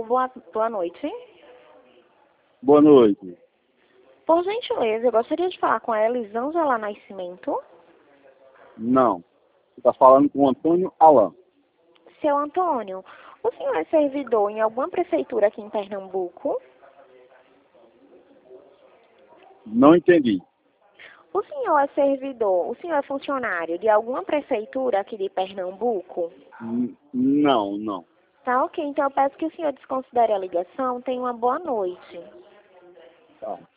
boa noite. Boa noite. Por gentileza, eu gostaria de falar com a Elisângela Nascimento. Não. Você está falando com o Antônio Alan. Seu Antônio, o senhor é servidor em alguma prefeitura aqui em Pernambuco? Não entendi. O senhor é servidor, o senhor é funcionário de alguma prefeitura aqui de Pernambuco? Não, não. Tá ok, então eu peço que o senhor desconsidere a ligação. Tenha uma boa noite. Tá.